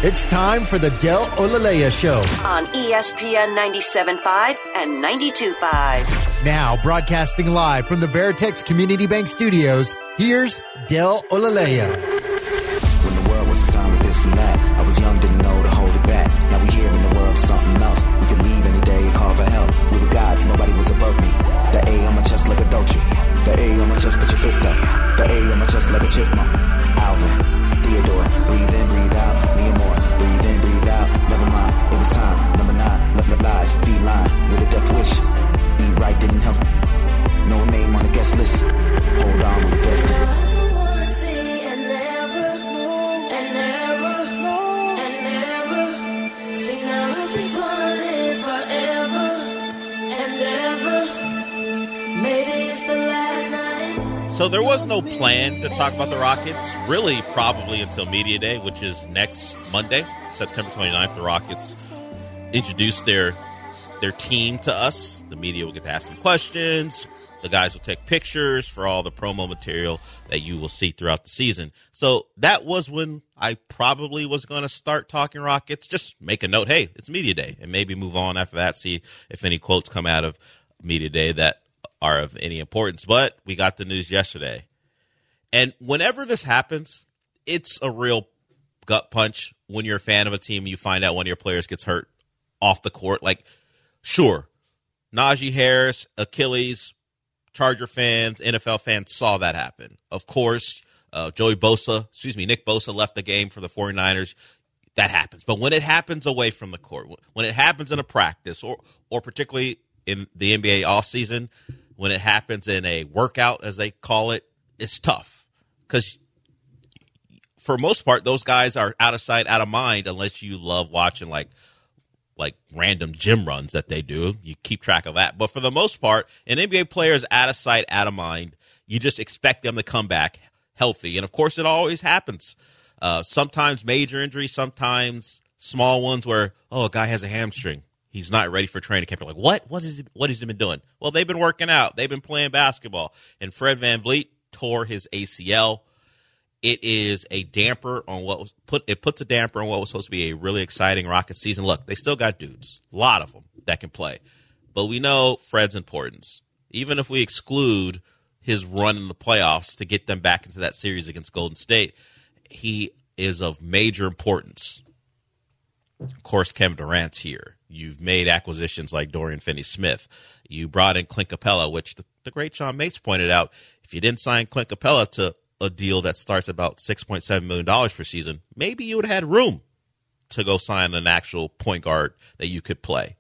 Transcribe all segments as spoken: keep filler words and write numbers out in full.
It's time for the Del Olaleya Show on E S P N ninety-seven point five and ninety-two point five. Now broadcasting live from the Veritex Community Bank Studios, here's Del Olaleya. When the world was a time of this and that, I was young, didn't know to hold it back. Now we here in the world, something else. We could leave any day and call for help. We were gods, nobody was above me. The A on my chest like a Dolce. The A on my chest, put your fist up. The A on my chest like a chipmunk. Alvin, Theodore, breathe in, breathe out. Me and more, breathe in, breathe out. Never mind, it was time. Number nine, let the lies, feline with a death wish. Eat right didn't help. No name on the guest list. Hold on with destiny. So there was no plan to talk about the Rockets, really probably until Media Day, which is next Monday, September twenty-ninth. The Rockets introduce their their team to us. The media will get to ask them questions. The guys will take pictures for all the promo material that you will see throughout the season. So that was when I probably was going to start talking Rockets. Just make a note, hey, it's Media Day, and maybe move on after that, see if any quotes come out of Media Day that are of any importance. But we got the news yesterday. And whenever this happens, it's a real gut punch when you're a fan of a team and you find out one of your players gets hurt off the court. Like, sure, Najee Harris, Achilles, Charger fans, N F L fans saw that happen. Of course, uh, Joey Bosa, excuse me, Nick Bosa left the game for the 49ers. That happens. But when it happens away from the court, when it happens in a practice, or or particularly in the N B A offseason, when it happens in a workout, as they call it, it's tough. Because for most part, those guys are out of sight, out of mind, unless you love watching like like random gym runs that they do. You keep track of that. But for the most part, an N B A player is out of sight, out of mind. You just expect them to come back healthy. And, of course, it always happens. Uh, sometimes major injuries, sometimes small ones where, oh, a guy has a hamstring. He's not ready for training camp. You're like, what? What is he, what has he been doing? Well, they've been working out. They've been playing basketball. And Fred VanVleet tore his A C L. It is a damper on what was put. It puts a damper on what was supposed to be a really exciting Rockets season. Look, they still got dudes, a lot of them that can play, but we know Fred's importance. Even if we exclude his run in the playoffs to get them back into that series against Golden State, he is of major importance. Of course, Kevin Durant's here. You've made acquisitions like Dorian Finney-Smith. You brought in Clint Capella, which the, the great Sean Mates pointed out. If you didn't sign Clint Capella to a deal that starts about six point seven million dollars per season, maybe you would have had room to go sign an actual point guard that you could play.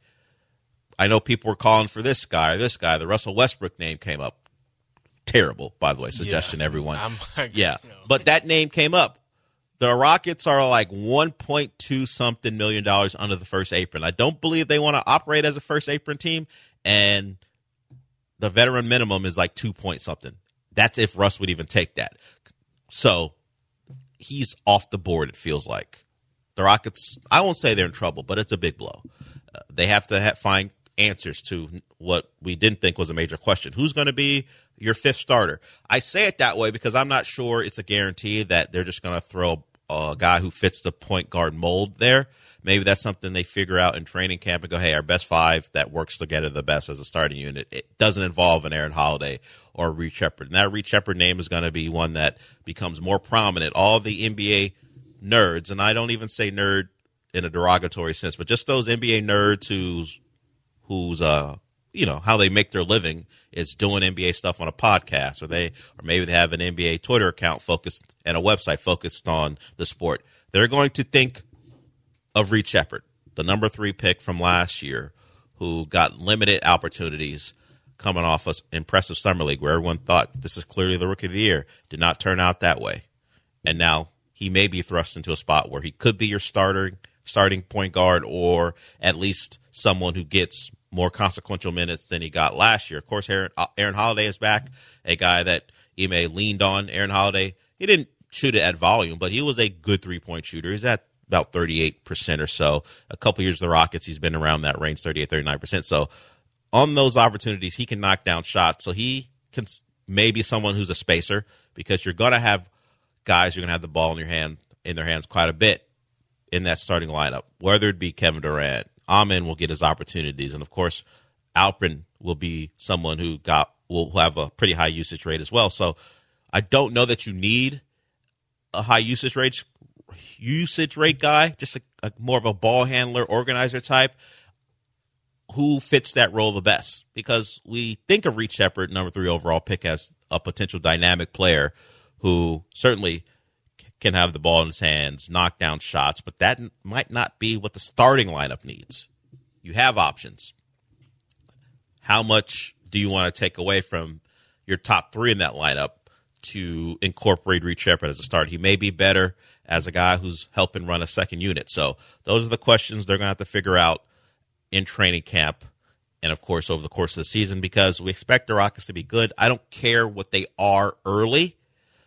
I know people were calling for this guy or this guy. The Russell Westbrook name came up. Terrible, by the way, suggestion, yeah, everyone. I'm like, yeah, you know. But that name came up. The Rockets are like one point two something million dollars under the first apron. I don't believe they want to operate as a first apron team, and the veteran minimum is like two point something. That's if Russ would even take that. So he's off the board, it feels like. The Rockets, I won't say they're in trouble, but it's a big blow. Uh, they have to ha- find answers to what we didn't think was a major question. Who's going to be your fifth starter? I say it that way because I'm not sure it's a guarantee that they're just going to throw a guy who fits the point guard mold there. Maybe that's something they figure out in training camp and go, hey, our best five that works together the best as a starting unit. It doesn't involve an Aaron Holiday or Reed Sheppard. And that Reed Sheppard name is going to be one that becomes more prominent. All the N B A nerds, and I don't even say nerd in a derogatory sense, but just those N B A nerds who's, who's uh, you know, how they make their living is doing N B A stuff on a podcast, or they, or maybe they have an N B A Twitter account focused and a website focused on the sport. They're going to think of Reed Sheppard, the number three pick from last year, who got limited opportunities coming off an impressive summer league where everyone thought this is clearly the rookie of the year. Did not turn out that way. And now he may be thrust into a spot where he could be your starter, starting point guard, or at least someone who gets more consequential minutes than he got last year. Of course, Aaron, Aaron Holiday is back, a guy that Ime leaned on. Aaron Holiday, he didn't shoot it at volume, but he was a good three-point shooter. He's at about thirty-eight percent or so. A couple years of the Rockets, he's been around that range, thirty-eight, thirty-nine percent. So on those opportunities, he can knock down shots. So he can maybe someone who's a spacer, because you're going to have guys who are going to have the ball in your hand, in their hands quite a bit in that starting lineup, whether it be Kevin Durant, Amen will get his opportunities, and of course, Alperen will be someone who got will have a pretty high usage rate as well. So I don't know that you need a high usage rate usage rate guy, just a, a more of a ball handler, organizer type. Who fits that role the best? Because we think of Reed Sheppard, number three overall pick, as a potential dynamic player who certainly can have the ball in his hands, knock down shots, but that might not be what the starting lineup needs. You have options. How much do you want to take away from your top three in that lineup to incorporate Reed Sheppard as a starter? He may be better as a guy who's helping run a second unit. So those are the questions they're going to have to figure out in training camp and, of course, over the course of the season, because we expect the Rockets to be good. I don't care what they are early.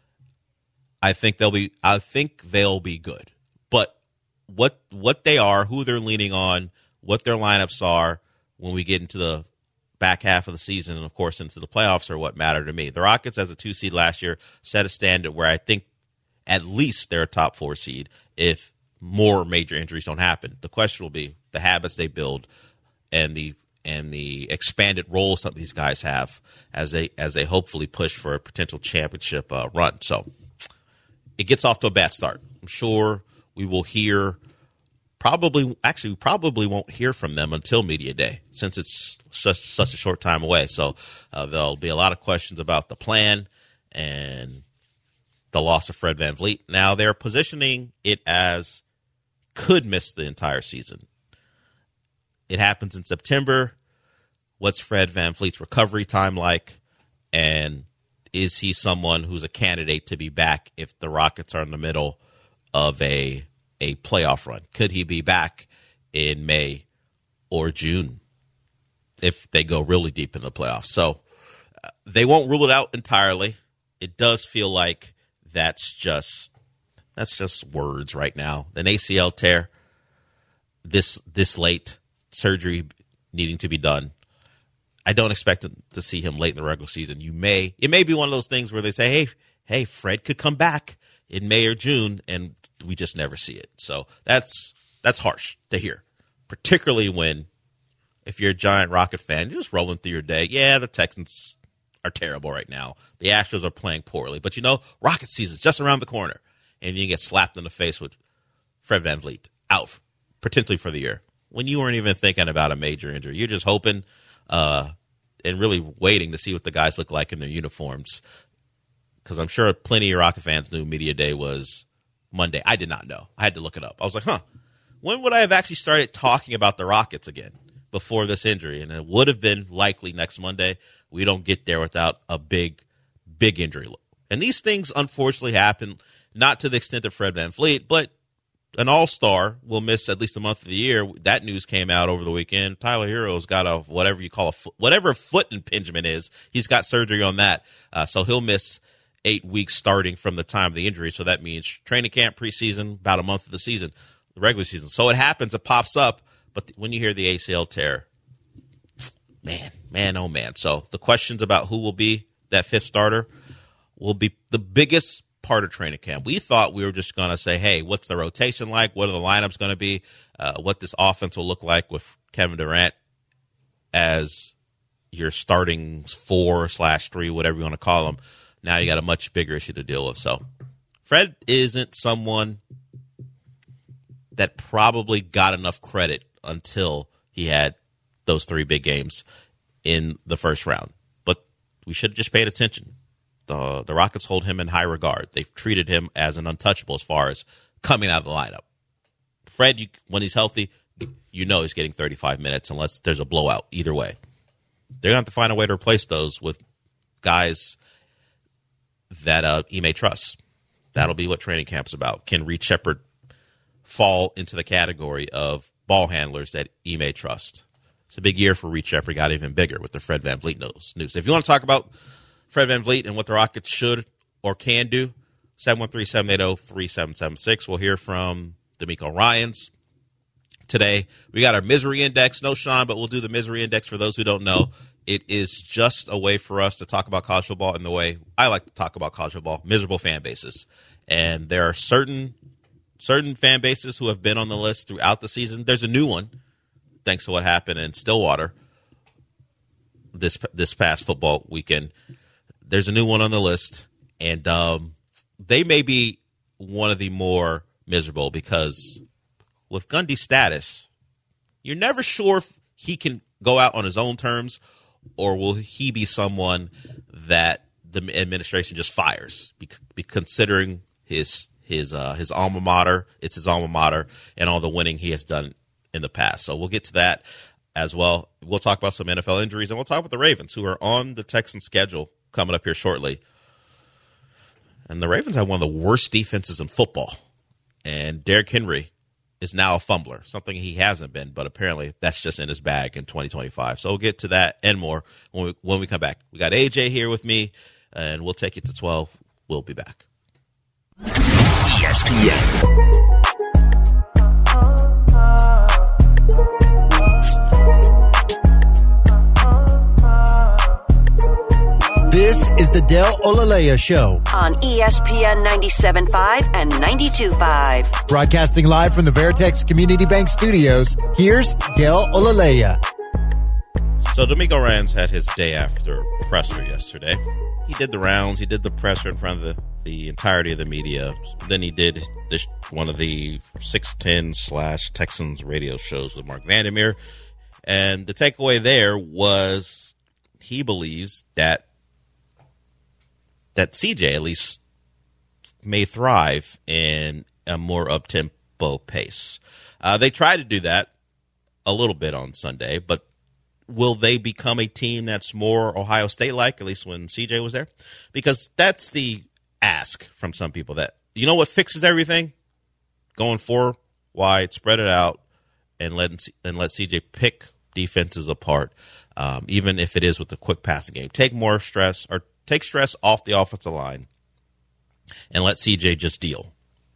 I think they'll be I think they'll be good. But what what they are, who they're leaning on, what their lineups are when we get into the back half of the season and, of course, into the playoffs are what matter to me. The Rockets, as a two seed last year, set a standard where I think at least they're a top four seed if more major injuries don't happen. The question will be the habits they build and the and the expanded roles some of these guys have as they as they hopefully push for a potential championship uh, run. So it gets off to a bad start. I'm sure we will hear probably actually we probably won't hear from them until media day, since it's such such a short time away. So uh, there'll be a lot of questions about the plan and the loss of Fred VanVleet. Now they're positioning it as could miss the entire season. It happens in September. What's Fred VanVleet's recovery time like? And is he someone who's a candidate to be back if the Rockets are in the middle of a a playoff run? Could he be back in May or June if they go really deep in the playoffs? So uh, they won't rule it out entirely. It does feel like that's just that's just words right now. An A C L tear this this late, surgery needing to be done. I don't expect to see him late in the regular season. You may it may be one of those things where they say, "Hey, hey, Fred could come back in May or June," and we just never see it. So that's that's harsh to hear, particularly when if you're a giant Rocket fan, you're just rolling through your day. Yeah, the Texans are terrible right now. The Astros are playing poorly, but you know, Rocket season's just around the corner, and you get slapped in the face with Fred VanVleet out potentially for the year when you weren't even thinking about a major injury. You're just hoping uh, and really waiting to see what the guys look like in their uniforms, because I'm sure plenty of Rocket fans knew media day was Monday. I did not know. I had to look it up. I was like, huh, when would I have actually started talking about the Rockets again before this injury? And it would have been likely next Monday. We don't get there without a big, big injury. And these things, unfortunately, happen, not to the extent of Fred VanVleet, but an all-star will miss at least a month of the year. That news came out over the weekend. Tyler Hero's got a whatever you call a foot, whatever a foot impingement is. He's got surgery on that, uh, so he'll miss eight weeks starting from the time of the injury. So that means training camp, preseason, about a month of the season, the regular season. So it happens, it pops up, but when you hear the A C L tear, man, man, oh man. So the questions about who will be that fifth starter will be the biggest part of training camp. We thought we were just going to say, hey, what's the rotation like? What are the lineups going to be? Uh, what this offense will look like with Kevin Durant as your starting four slash three, whatever you want to call him. Now you got a much bigger issue to deal with. So Fred isn't someone that probably got enough credit until he had those three big games in the first round. But we should have just paid attention. The, the Rockets hold him in high regard. They've treated him as an untouchable as far as coming out of the lineup. Fred, you, when he's healthy, you know he's getting thirty-five minutes unless there's a blowout. Either way, they're going to have to find a way to replace those with guys that uh, he may trust. That'll be what training camp's about. Can Reed Sheppard fall into the category of ball handlers that he may trust? It's a big year for Reed Sheppard. Got even bigger with the Fred VanVleet news. If you want to talk about Fred VanVleet and what the Rockets should or can do, seven one three, seven eight zero, three seven seven six. We'll hear from D'Amico Ryans today. We got our misery index. No Sean, but we'll do the misery index for those who don't know. It is just a way for us to talk about college football in the way I like to talk about college football, miserable fan bases. And there are certain certain fan bases who have been on the list throughout the season. There's a new one, thanks to what happened in Stillwater this this past football weekend. There's a new one on the list, and um, they may be one of the more miserable because with Gundy's status, you're never sure if he can go out on his own terms or will he be someone that the administration just fires, be, be considering his his uh, his alma mater. It's his alma mater and all the winning he has done in the past. So we'll get to that as well. We'll talk about some N F L injuries, and we'll talk about the Ravens, who are on the Texans schedule coming up here shortly. And the Ravens have one of the worst defenses in football. And Derrick Henry is now a fumbler, something he hasn't been, but apparently that's just in his bag in twenty twenty-five. So we'll get to that and more when we, when we come back. We got A J here with me, and we'll take it to twelve. We'll be back. E S P N. This is the Del Olalea Show on E S P N ninety-seven point five and ninety-two point five. Broadcasting live from the Veritex Community Bank Studios, here's Del Olalea. So DeMeco Ryans had his day after presser yesterday. He did the rounds. He did the presser in front of the, the entirety of the media. Then he did this, one of the six ten slash Texans radio shows with Mark Vandermeer. And the takeaway there was he believes that that C J at least may thrive in a more up-tempo pace. Uh, they tried to do that a little bit on Sunday, but will they become a team that's more Ohio State-like, at least when C J was there? Because that's the ask from some people that, you know what fixes everything? Going four wide, spread it out, and let, and let C J pick defenses apart, um, even if it is with the quick passing game. Take more stress or Take stress off the offensive line and let C J just deal.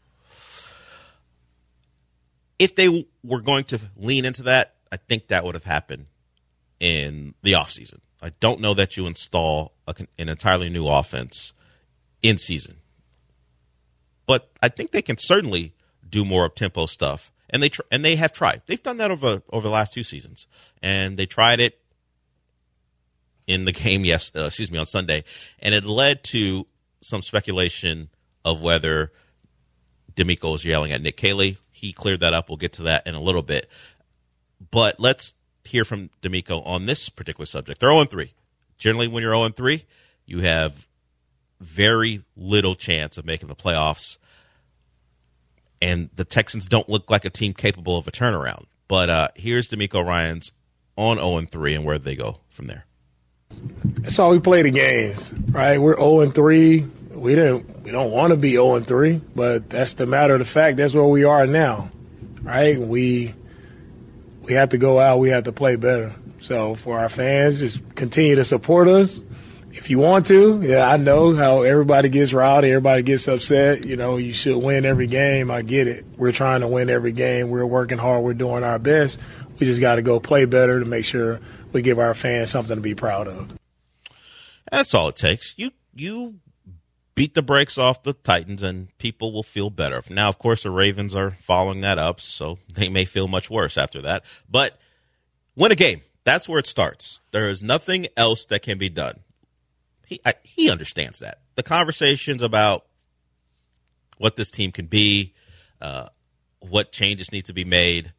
If they were going to lean into that, I think that would have happened in the offseason. I don't know that you install a, an entirely new offense in season. But I think they can certainly do more up-tempo stuff. And they tr- and they have tried. They've done that over, over the last two seasons. And they tried it in the game, yes, uh, excuse me, on Sunday, and it led to some speculation of whether DeMeco was yelling at Nick Caley. He cleared that up. We'll get to that in a little bit. But let's hear from DeMeco on this particular subject. They're oh and three. Generally, when you're oh and three, you have very little chance of making the playoffs, and the Texans don't look like a team capable of a turnaround. But uh, here's DeMeco Ryans on oh and three and where they go from there. That's how we play the games, right? We're oh and three. We didn't. We don't want to be oh and three, but that's the matter of the fact. That's where we are now, right? We we have to go out. We have to play better. So for our fans, just continue to support us if you want to. Yeah, I know how everybody gets riled, everybody gets upset. You know, you should win every game. I get it. We're trying to win every game. We're working hard. We're doing our best. We just got to go play better to make sure we give our fans something to be proud of. That's all it takes. You you beat the brakes off the Titans, and people will feel better. Now, of course, the Ravens are following that up, so they may feel much worse after that. But win a game. That's where it starts. There is nothing else that can be done. He I, he understands that. The conversations about what this team can be, uh, what changes need to be made,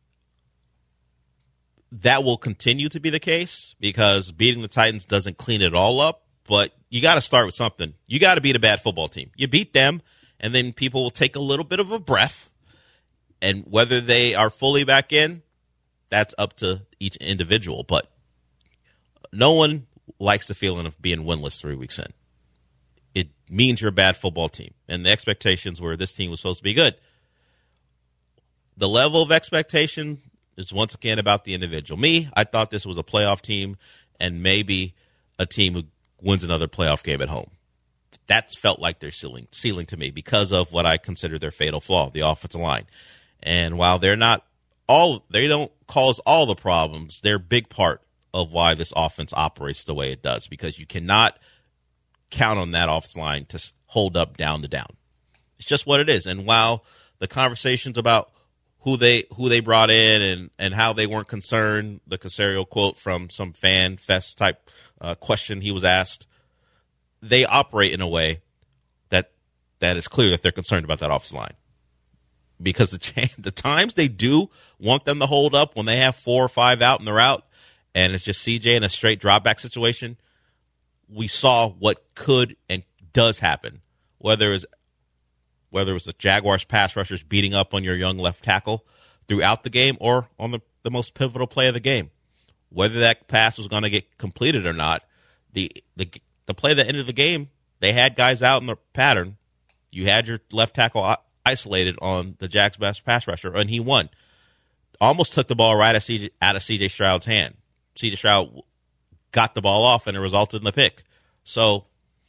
that will continue to be the case because beating the Titans doesn't clean it all up, but you got to start with something. You got to beat a bad football team. You beat them, and then people will take a little bit of a breath, and whether they are fully back in, that's up to each individual, but no one likes the feeling of being winless three weeks in. It means you're a bad football team, and the expectations were this team was supposed to be good. The level of expectation is once again about the individual. Me, I thought this was a playoff team and maybe a team who wins another playoff game at home. That's felt like their ceiling, ceiling to me because of what I consider their fatal flaw, the offensive line. And while they're not all, they don't cause all the problems, they're a big part of why this offense operates the way it does because you cannot count on that offensive line to hold up down to down. It's just what it is. And while the conversations about who they who they brought in and, and how they weren't concerned, the Caserio quote from some fan fest type uh, question he was asked, they operate in a way that that is clear that they're concerned about that offensive line. Because the ch- the times they do want them to hold up when they have four or five out and they're out, and it's just C J in a straight drop back situation, we saw what could and does happen. Whether it's whether it was the Jaguars pass rushers beating up on your young left tackle throughout the game or on the, the most pivotal play of the game. Whether that pass was going to get completed or not, the, the the play that ended the game, they had guys out in the pattern. You had your left tackle isolated on the Jags' best pass rusher, and he won. Almost took the ball right out of C J, out of C J Stroud's hand. C J Stroud got the ball off, and it resulted in the pick. So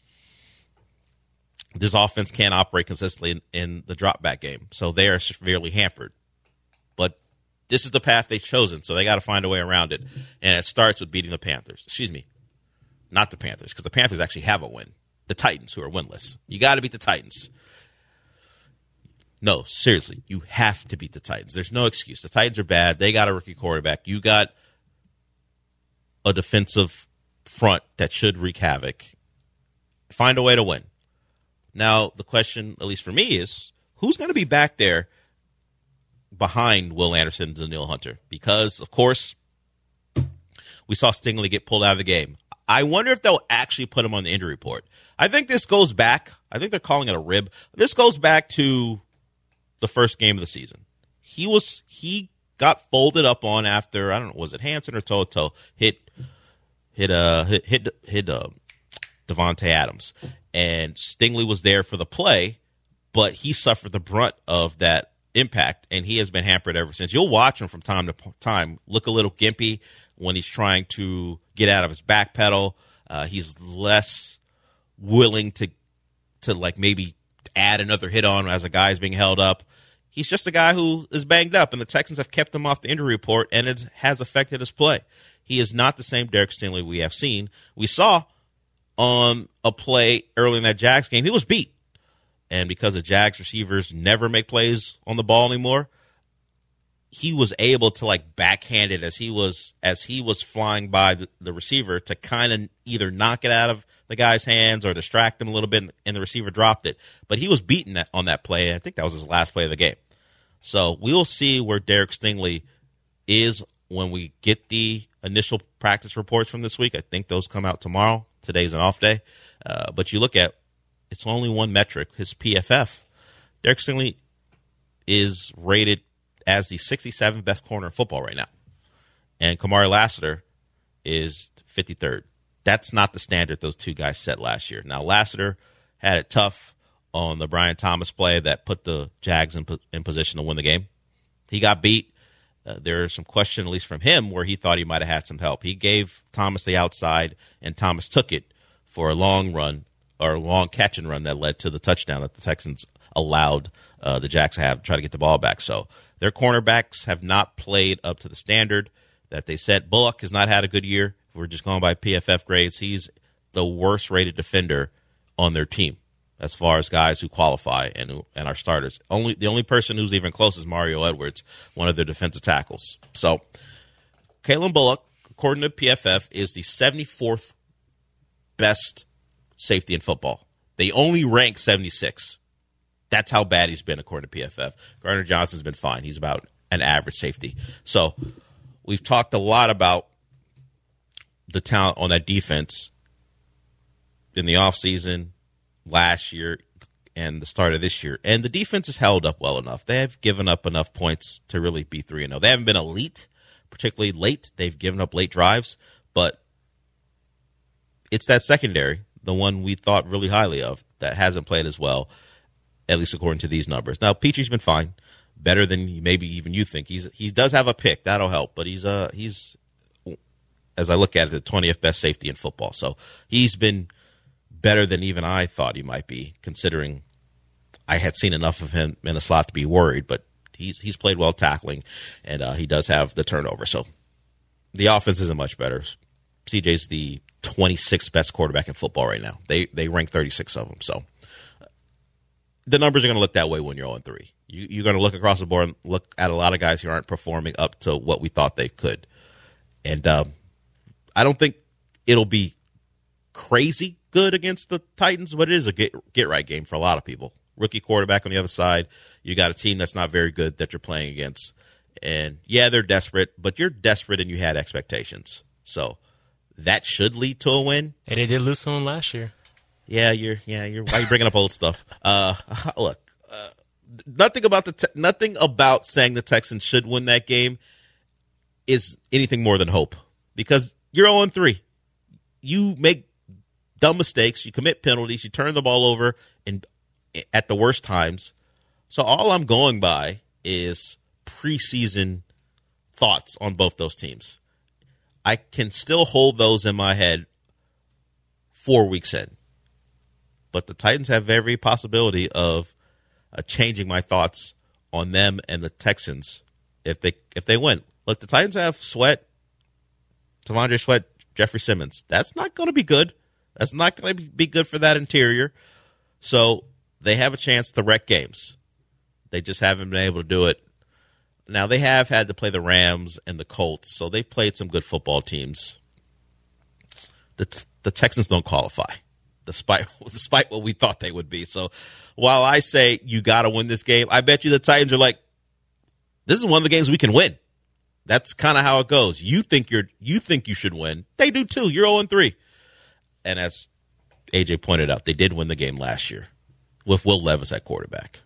this offense can't operate consistently in, in the drop-back game, so they are severely hampered. But this is the path they've chosen, so they got to find a way around it, and it starts with beating the Panthers. Excuse me, not the Panthers, because the Panthers actually have a win. The Titans, who are winless. You got to beat the Titans. No, seriously, you have to beat the Titans. There's no excuse. The Titans are bad. They got a rookie quarterback. You got a defensive front that should wreak havoc. Find a way to win. Now, the question, at least for me, is who's going to be back there behind Will Anderson and Danielle Hunter? Because, of course, we saw Stingley get pulled out of the game. I wonder if they'll actually put him on the injury report. I think this goes back. I think they're calling it a rib. This goes back to the first game of the season. He was he got folded up on after, I don't know, was it Hansen or Toto hit hit uh hit hit hit uh, Devontae Adams, and Stingley was there for the play, but he suffered the brunt of that impact, and he has been hampered ever since. You'll watch him from time to time look a little gimpy when he's trying to get out of his back pedal. Uh, he's less willing to to like maybe add another hit on as a guy is being held up. He's just a guy who is banged up, and the Texans have kept him off the injury report, and it has affected his play. He is not the same Derek Stingley we have seen. We saw on a play early in that Jags game, he was beat. And because the Jags receivers never make plays on the ball anymore, he was able to like backhand it as he was as he was flying by the, the receiver to kind of either knock it out of the guy's hands or distract him a little bit, and the receiver dropped it. But he was beaten that, on that play. I think that was his last play of the game. So we'll see where Derek Stingley is when we get the initial practice reports from this week. I think those come out tomorrow. Today's an off day. Uh, but you look at, it's only one metric, his P F F. Derek Stingley is rated as the sixty-seventh best corner in football right now. And Kamari Lassiter is fifty-third. That's not the standard those two guys set last year. Now, Lassiter had it tough on the Brian Thomas play that put the Jags in, in position to win the game. He got beat. Uh, there's some question, at least from him, where he thought he might have had some help. He gave Thomas the outside, and Thomas took it for a long run, or a long catch and run that led to the touchdown that the Texans allowed uh, the Jags to have to try to get the ball back. So their cornerbacks have not played up to the standard that they set. Bullock has not had a good year. We're just going by P F F grades. He's the worst-rated defender on their team as far as guys who qualify and who, and are starters. Only the only person who's even close is Mario Edwards, one of their defensive tackles. So, Kalen Bullock, according to P F F, is the seventy-fourth best safety in football. They only rank seventy-six. That's how bad he's been, according to P F F. Gardner Johnson's been fine. He's about an average safety. So, we've talked a lot about the talent on that defense in the offseason, last year, and the start of this year. And the defense has held up well enough. They have given up enough points to really be three and oh. They haven't been elite, particularly late. They've given up late drives, but it's that secondary, the one we thought really highly of, that hasn't played as well, at least according to these numbers. Now, Petry's been fine, better than maybe even you think. He's he does have a pick. That'll help, but he's uh he's as I look at it, the twentieth best safety in football. So he's been better than even I thought he might be, considering I had seen enough of him in a slot to be worried. But he's he's played well tackling, and uh, he does have the turnover. So the offense isn't much better. C J's the twenty-sixth best quarterback in football right now. They they rank thirty-six of them. So the numbers are going to look that way when you're oh and three. You, you're going to look across the board and look at a lot of guys who aren't performing up to what we thought they could. And um, I don't think it'll be crazy good against the Titans, but it is a get, get right game for a lot of people. Rookie quarterback on the other side. You got a team that's not very good that you're playing against. And, yeah, they're desperate, but you're desperate and you had expectations. So that should lead to a win. And they did lose to them last year. Yeah, you're yeah, you're why are you bringing up old stuff? Uh, look, uh, nothing about the te- nothing about saying the Texans should win that game is anything more than hope, because you're oh and three. You make dumb mistakes, you commit penalties, you turn the ball over in, at the worst times. So all I'm going by is preseason thoughts on both those teams. I can still hold those in my head four weeks in. But the Titans have every possibility of uh, changing my thoughts on them and the Texans if they if they win. Look, the Titans have Sweat, T'Vondre Sweat, Jeffrey Simmons. That's not going to be good. That's not going to be good for that interior. So they have a chance to wreck games. They just haven't been able to do it. Now, they have had to play the Rams and the Colts, so they've played some good football teams. The, the Texans don't qualify, despite despite what we thought they would be. So while I say you got to win this game, I bet you the Titans are like, this is one of the games we can win. That's kind of how it goes. You think you're you think you should win. They do too. You're oh and three. And as A J pointed out, they did win the game last year with Will Levis at quarterback.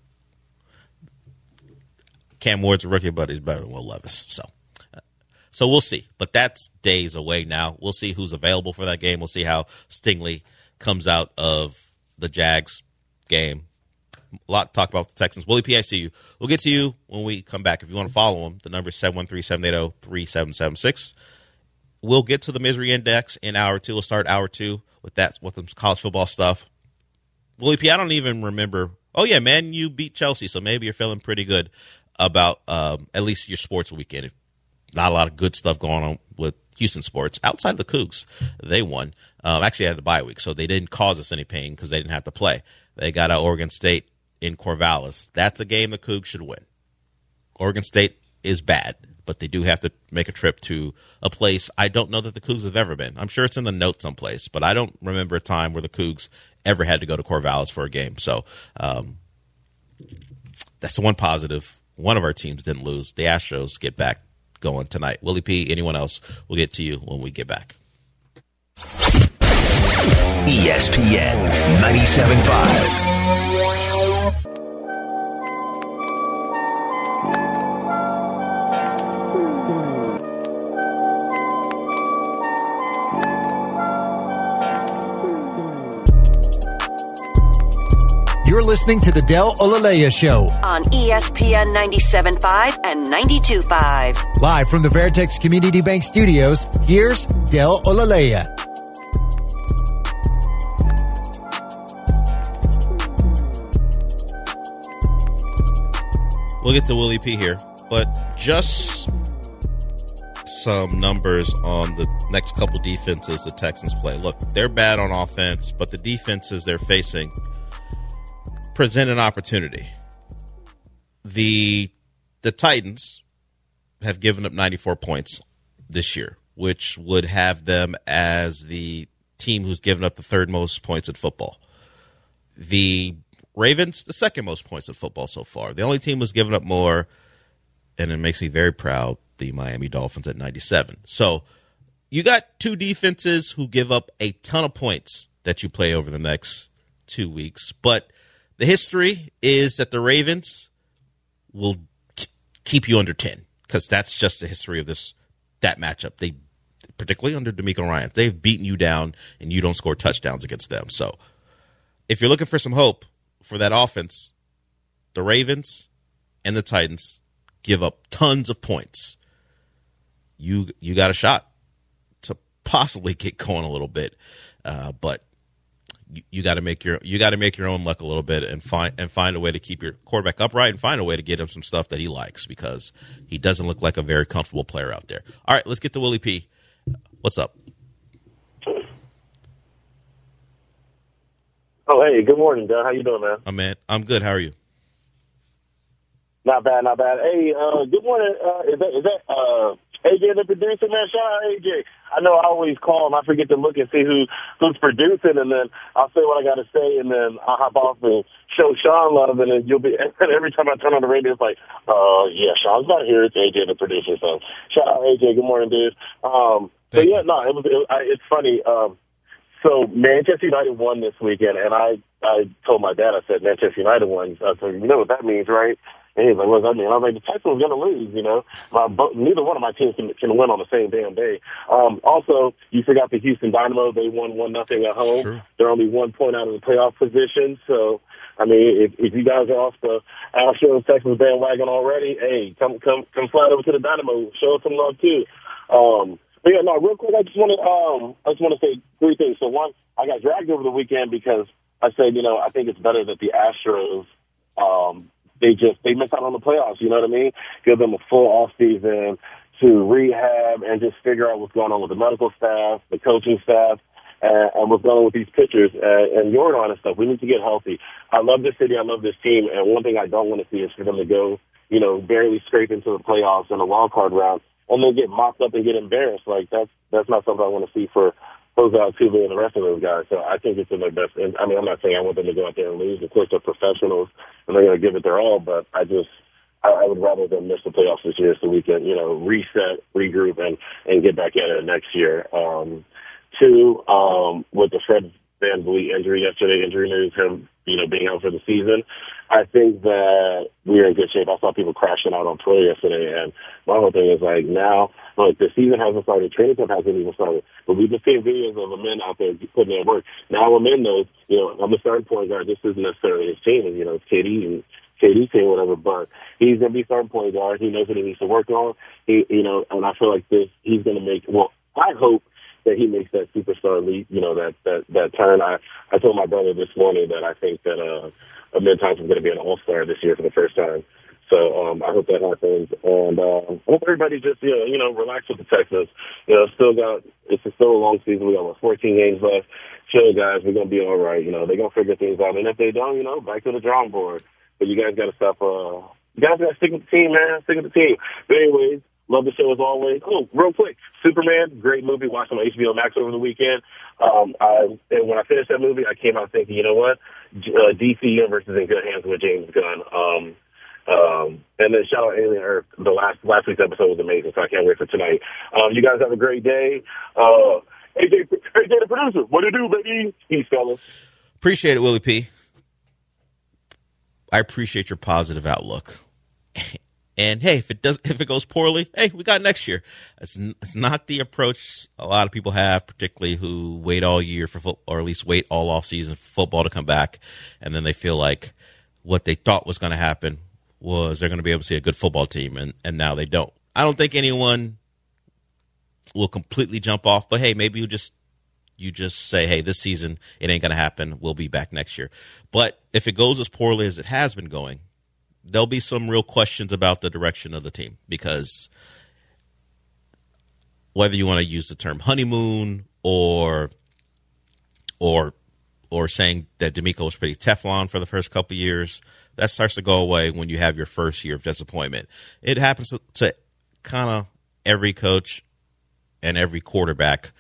Cam Ward's a rookie, but he's better than Will Levis. So so we'll see. But that's days away now. We'll see who's available for that game. We'll see how Stingley comes out of the Jags game. A lot to talk about with the Texans. Willie P, I see you. We'll get to you when we come back. If you want to follow him, the number is seven one three, seven eight zero, three seven seven six. We'll get to the Misery Index in hour two. We'll start hour two with that, with some college football stuff. Willie P, I don't even remember. Oh, yeah, man, you beat Chelsea, so maybe you're feeling pretty good about um, at least your sports weekend. Not a lot of good stuff going on with Houston sports. Outside of the Cougs, they won. Um, actually, had the bye week, so they didn't cause us any pain because they didn't have to play. They got out Oregon State in Corvallis. That's a game the Cougs should win. Oregon State is bad, but they do have to make a trip to a place I don't know that the Cougs have ever been. I'm sure it's in the notes someplace, but I don't remember a time where the Cougs ever had to go to Corvallis for a game. So um, that's the one positive. One of our teams didn't lose. The Astros get back going tonight. Willie P, anyone else, we'll get to you when we get back. E S P N ninety-seven point five. You're listening to the Del Olaleya Show on E S P N ninety-seven point five and ninety-two point five. Live from the Veritex Community Bank Studios, here's Del Olaleya. We'll get to Willie P here, but just some numbers on the next couple defenses the Texans play. Look, they're bad on offense, but the defenses they're facing present an opportunity. The the Titans have given up ninety-four points this year, which would have them as the team who's given up the third most points in football. The Ravens, the second most points in football so far. The only team who's given up more, and it makes me very proud, the Miami Dolphins at ninety-seven. So you got two defenses who give up a ton of points that you play over the next two weeks, but the history is that the Ravens will k- keep you under ten, because that's just the history of this that matchup. They, particularly under DeMeco Ryans, they've beaten you down, and you don't score touchdowns against them. So if you're looking for some hope for that offense, the Ravens and the Titans give up tons of points. You you got a shot to possibly get going a little bit, uh, but You, you got to make your you got to make your own luck a little bit and find and find a way to keep your quarterback upright and find a way to get him some stuff that he likes, because he doesn't look like a very comfortable player out there. All right, let's get to Willie P. What's up? Oh, hey, good morning, Doug. How you doing, man? I'm man. I'm good. How are you? Not bad, not bad. Hey, uh, good morning. Uh, is that, is that uh, A J the producer, man? Shout out A J. I know I always call and I forget to look and see who who's producing, and then I'll say what I got to say, and then I'll hop off and show Sean love, and then you'll be, and every time I turn on the radio, it's like, uh, yeah, Sean's not here. It's A J the producer. So shout out A J. Good morning, dude. Um, but yeah, no, it was, it, I, it's funny. Um, so Manchester United won this weekend, and I, I told my dad, I said, Manchester United won. I said, you know what that means, right? And he's like, what does that mean? I was like, the Texans are going to lose, you know. My, neither one of my teams can, can win on the same damn day. Um, also, you forgot the Houston Dynamo. They won one nothing at home. Sure. They're only one point out of the playoff position. So, I mean, if, if you guys are off the Astros Texans bandwagon already, hey, come come come slide over to the Dynamo. Show us some love, too. Um, but, yeah, no, real quick, I just want to um, I just want to say three things. So, one, I got dragged over the weekend because I said, you know, I think it's better that the Astros um, – They just, they miss out on the playoffs, you know what I mean? Give them a full off season to rehab and just figure out what's going on with the medical staff, the coaching staff, and, and what's going on with these pitchers and, and Jordan and stuff. We need to get healthy. I love this city. I love this team. And one thing I don't want to see is for them to go, you know, barely scrape into the playoffs in a wild card round and then get mopped up and get embarrassed. Like, that's, that's not something I want to see for Jose Altuve and the rest of those guys. So I think it's in their best. And I mean, I'm not saying I want them to go out there and lose. Of course, they're professionals and they're going to give it their all. But I just, I, I would rather them miss the playoffs this year so we can, you know, reset, regroup, and and get back at it next year. Um, two, um, with the Fred VanVleet injury yesterday, injury news, him, you know, being out for the season. I think that we're in good shape. I saw people crashing out on Twitter yesterday, and my whole thing is like now, like the season hasn't started, training camp hasn't even started, but we've been seeing videos of the men out there putting in work. Now I'm in those, you know, I'm a starting point guard. This isn't necessarily his team, you know, it's K D and K D's team, whatever, but he's going to be starting point guard. He knows what he needs to work on. He, you know, and I feel like this, he's going to make, well, I hope that he makes that superstar leap, you know, that, that, that turn. I, I told my brother this morning that I think that, uh, Ben Thompson's going to be an all-star this year for the first time. So, um, I hope that happens. And, uh, I hope everybody just, you know, you know, relax with the Texans. You know, still got, it's still a long season. We got what, fourteen games left. Chill, guys. We're going to be all right. You know, they're going to figure things out. And if they don't, you know, back to the drawing board. But you guys got to stop, uh, you guys got to stick with the team, man. Stick with the team. But anyways, love the show as always. Oh, real quick, Superman, great movie. Watched on H B O Max over the weekend. Um, I, and when I finished that movie, I came out thinking, you know what? Uh, D C Universe is in good hands with James Gunn. Um, um, and then shout out Alien Earth. The last last week's episode was amazing, so I can't wait for tonight. Um, you guys have a great day. Uh, A J, A J the producer, what do you do, baby? Peace, fellas. Appreciate it, Willie P. I appreciate your positive outlook. And hey, if it does, if it goes poorly, hey, we got next year. It's, it's not the approach a lot of people have, particularly who wait all year for football, or at least wait all off season for football to come back, and then they feel like what they thought was going to happen was they're going to be able to see a good football team, and, and now they don't. I don't think anyone will completely jump off, but hey, maybe you just you just say, hey, this season it ain't going to happen. We'll be back next year. But if it goes as poorly as it has been going, there'll be some real questions about the direction of the team, because whether you want to use the term honeymoon or or or saying that DeMeco was pretty Teflon for the first couple of years, that starts to go away when you have your first year of disappointment. It happens to, to kind of every coach and every quarterback.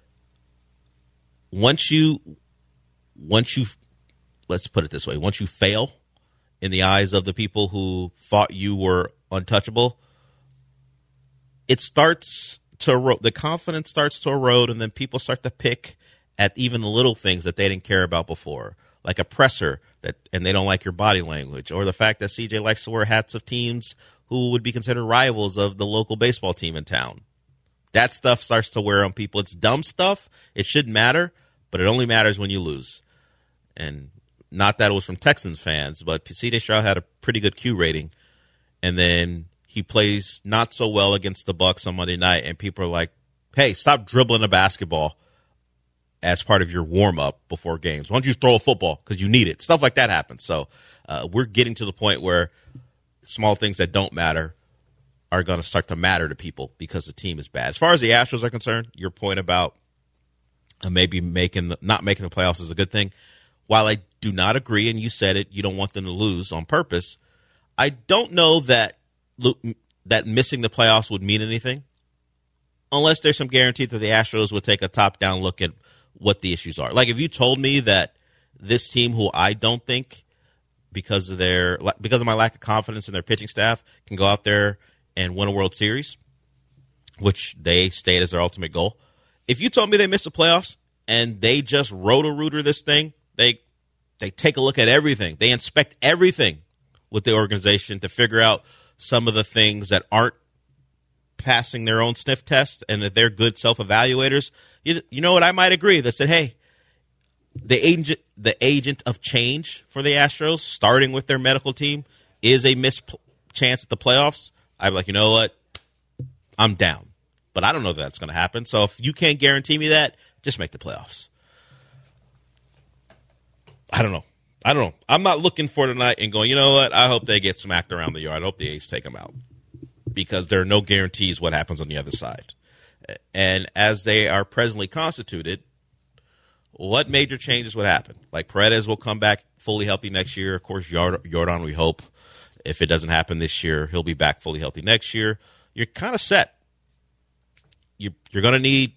Once you, once you, let's put it this way, once you fail in the eyes of the people who thought you were untouchable, it starts to erode. The confidence starts to erode, and then people start to pick at even the little things that they didn't care about before, like a presser that, and they don't like your body language, or the fact that C J likes to wear hats of teams who would be considered rivals of the local baseball team in town. That stuff starts to wear on people. It's dumb stuff. It shouldn't matter, but it only matters when you lose. And not that it was from Texans fans, but C J Stroud had a pretty good Q rating, and then he plays not so well against the Bucs on Monday night, and people are like, hey, stop dribbling a basketball as part of your warm-up before games. Why don't you throw a football because you need it? Stuff like that happens. So uh, we're getting to the point where small things that don't matter are going to start to matter to people because the team is bad. As far as the Astros are concerned, your point about uh, maybe making the, not making the playoffs is a good thing. While I do not agree, and you said it, you don't want them to lose on purpose, I don't know that that missing the playoffs would mean anything unless there's some guarantee that the Astros would take a top-down look at what the issues are. Like if you told me that this team, who I don't think because of their because of my lack of confidence in their pitching staff, can go out there and win a World Series, which they state as their ultimate goal. If you told me they missed the playoffs and they just roto-rooter this thing, they they take a look at everything. They inspect everything with the organization to figure out some of the things that aren't passing their own sniff test and that they're good self-evaluators. You, you know what? I might agree that said, hey, the agent, the agent of change for the Astros, starting with their medical team, is a missed chance at the playoffs. I'd be like, you know what? I'm down. But I don't know that that's going to happen. So if you can't guarantee me that, just make the playoffs. I don't know. I don't know. I'm not looking for tonight and going, you know what? I hope they get smacked around the yard. I hope the A's take them out because there are no guarantees what happens on the other side. And as they are presently constituted, what major changes would happen? Like Paredes will come back fully healthy next year. Of course, Jordan, we hope. If it doesn't happen this year, he'll be back fully healthy next year. You're kind of set. You, you're going to need,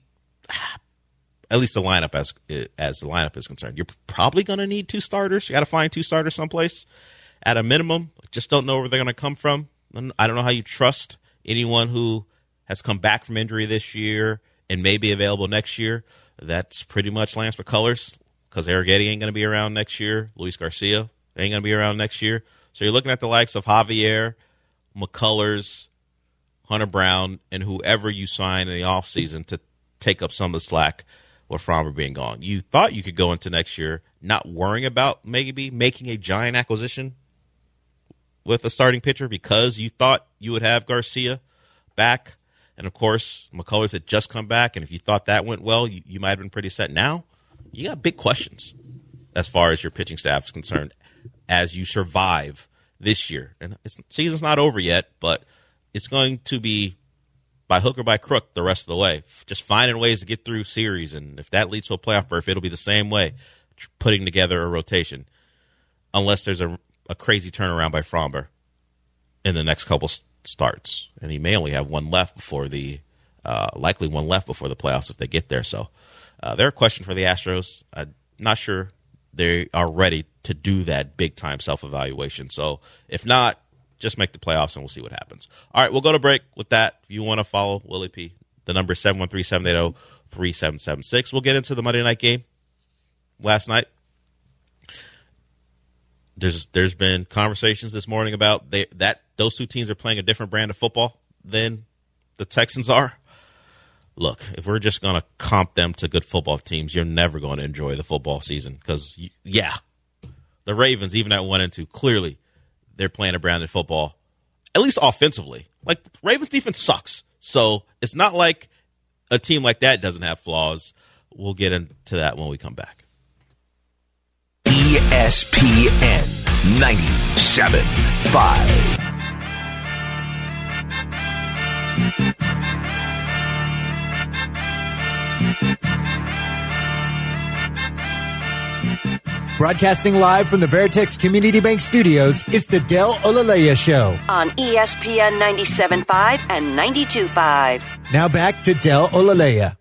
at least the lineup as as the lineup is concerned, you're probably going to need two starters. You got to find two starters someplace at a minimum. Just don't know where they're going to come from. I don't know how you trust anyone who has come back from injury this year and may be available next year. That's pretty much Lance McCullers because Arrighetti ain't going to be around next year. Luis Garcia ain't going to be around next year. So you're looking at the likes of Javier, McCullers, Hunter Brown, and whoever you sign in the offseason to take up some of the slack with Framber being gone. You thought you could go into next year not worrying about maybe making a giant acquisition with a starting pitcher because you thought you would have Garcia back. And, of course, McCullers had just come back, and if you thought that went well, you, you might have been pretty set. Now, you got big questions as far as your pitching staff is concerned as you survive this year. And it's, season's not over yet, but it's going to be by hook or by crook the rest of the way. Just finding ways to get through series, and if that leads to a playoff berth, it'll be the same way, putting together a rotation, unless there's a, a crazy turnaround by Framber in the next couple starts. And he may only have one left before the uh, – likely one left before the playoffs if they get there. So uh, they're a question for the Astros. I'm not sure they are ready to do that big-time self-evaluation. So if not, just make the playoffs, and we'll see what happens. All right, we'll go to break with that. If you want to follow Willie P., the number is seven one three, seven eight zero, three seven seven six. We'll get into the Monday night game last night. There's There's been conversations this morning about they, that those two teams are playing a different brand of football than the Texans are. Look, if we're just going to comp them to good football teams, you're never going to enjoy the football season because, yeah, the Ravens, even at one and two, clearly – they're playing a brand of football, at least offensively. Like, Ravens defense sucks. So it's not like a team like that doesn't have flaws. We'll get into that when we come back. E S P N ninety-seven point five. Broadcasting live from the Veritex Community Bank Studios, it's the Del Olaleya Show. On E S P N ninety-seven point five and ninety-two point five. Now back to Del Olaleya.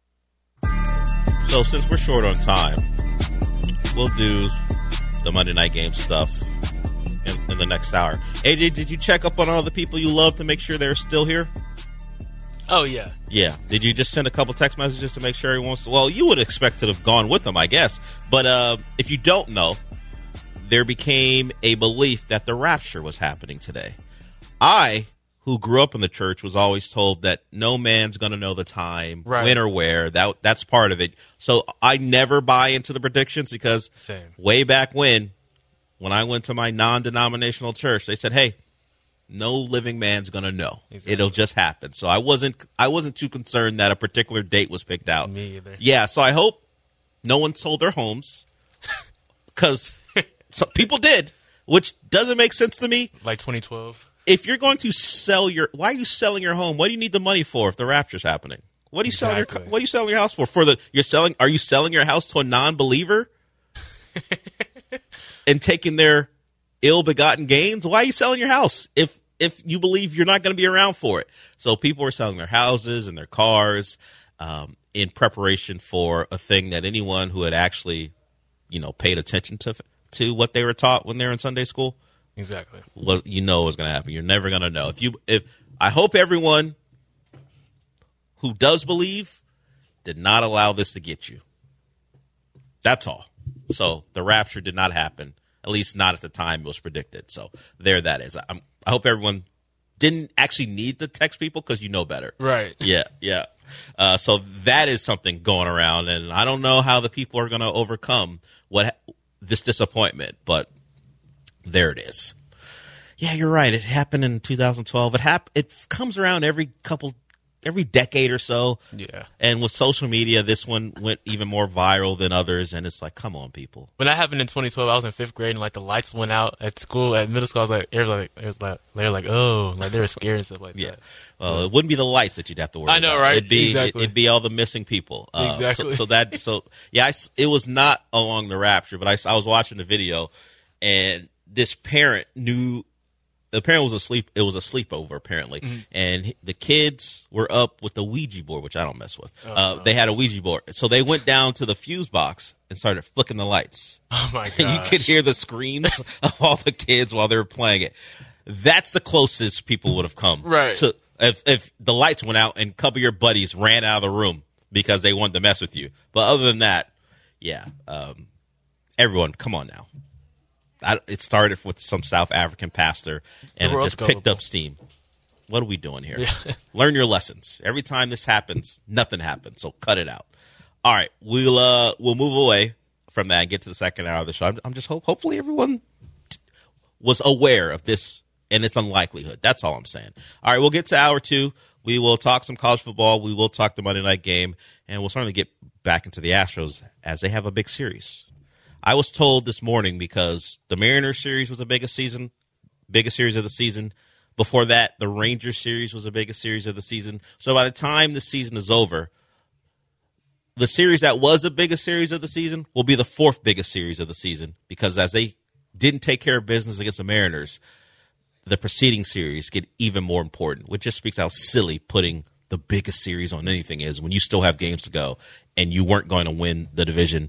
So since we're short on time, we'll do the Monday night game stuff in, in the next hour. A J, did you check up on all the people you love to make sure they're still here? Oh, yeah. Yeah. Did you just send a couple text messages to make sure everyone's – well, you would expect to have gone with them, I guess. But uh, if you don't know, there became a belief that the rapture was happening today. I, who grew up in the church, was always told that no man's going to know the time, right, when or where. That That's part of it. So I never buy into the predictions because Same. way back when, when I went to my non-denominational church, they said, hey, no living man's gonna know. Exactly. It'll just happen. So I wasn't I wasn't too concerned that a particular date was picked out. Me either. Yeah, so I hope no one sold their homes because people did, which doesn't make sense to me. Like twenty twelve. If you're going to sell your, why are you selling your home? What do you need the money for if the rapture's happening? What are you selling exactly. your What are you selling your house for? For the you're selling? Are you selling your house to a non-believer and taking their ill-begotten gains, why are you selling your house if if you believe you're not going to be around for it? So people are selling their houses and their cars um, in preparation for a thing that anyone who had actually, you know, paid attention to to what they were taught when they were in Sunday school, Exactly. was, you know what's going to happen. You're never going to know. If you if I hope everyone who does believe did not allow this to get you. That's all. So the rapture did not happen, at least not at the time it was predicted. So there that is. I'm, I hope everyone didn't actually need to text people because you know better. Right. Yeah, yeah. Uh, so that is something going around, and I don't know how the people are going to overcome what this disappointment, but there it is. Yeah, you're right. It happened in two thousand twelve. It hap- It comes around every couple, every decade or so. Yeah. And with social media, this one went even more viral than others, and it's like, come on, people. When that happened in twenty twelve, I was in fifth grade, and like the lights went out at school, at middle school. I was like, it was like, it was like they were like, oh, like they were scared and stuff like Yeah. that. Well, it wouldn't be the lights that you'd have to worry I know, about. right? It'd be, Exactly. it, it'd be all the missing people. Uh, Exactly. So, so that, so yeah, I s it was not along the rapture, but I, s- I was watching the video, and this parent knew. The parent was asleep. It was a sleepover, apparently. Mm-hmm. And he- the kids were up with the Ouija board, which I don't mess with. Oh, uh, no. They had a Ouija board. So they went down to the fuse box and started flicking the lights. Oh my god! And you could hear the screams of all the kids while they were playing it. That's the closest people would have come. Right. To, if, if the lights went out and a couple of your buddies ran out of the room because they wanted to mess with you. But other than that, yeah. Um, everyone, come on now. I, it started with some South African pastor, and The it world's just picked gullible. up steam. What are we doing here? Yeah. Learn your lessons. Every time this happens, nothing happens, so cut it out. All right, we'll uh, we'll move away from that and get to the second hour of the show. I'm, I'm just hope hopefully everyone t- was aware of this and its unlikelihood. That's all I'm saying. All right, we'll get to hour two. We will talk some college football. We will talk the Monday night game, and we'll certainly get back into the Astros as they have a big series. I was told this morning because the Mariners series was the biggest season, biggest series of the season. Before that, the Rangers series was the biggest series of the season. So by the time the season is over, the series that was the biggest series of the season will be the fourth biggest series of the season because as they didn't take care of business against the Mariners, the preceding series get even more important, which just speaks how silly putting the biggest series on anything is when you still have games to go and you weren't going to win the division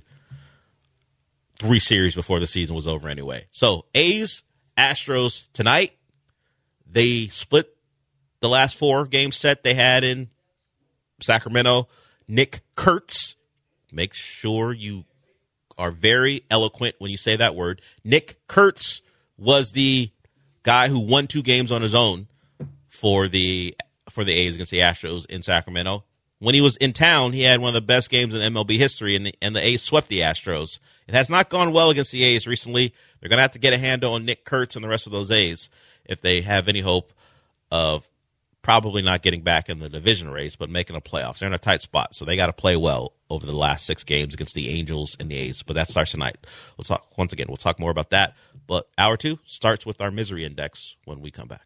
three series before the season was over anyway. So A's, Astros tonight. They split the last four game set they had in Sacramento. Nick Kurtz, make sure you are very eloquent when you say that word. Nick Kurtz was the guy who won two games on his own for the for the A's against the Astros in Sacramento. When he was in town, he had one of the best games in M L B history, and the, and the A's swept the Astros. It has not gone well against the A's recently. They're going to have to get a handle on Nick Kurtz and the rest of those A's if they have any hope of probably not getting back in the division race, but making a playoffs. They're in a tight spot, so they got to play well over the last six games against the Angels and the A's. But that starts tonight. We'll talk once again. We'll talk more about that. But hour two starts with our misery index when we come back.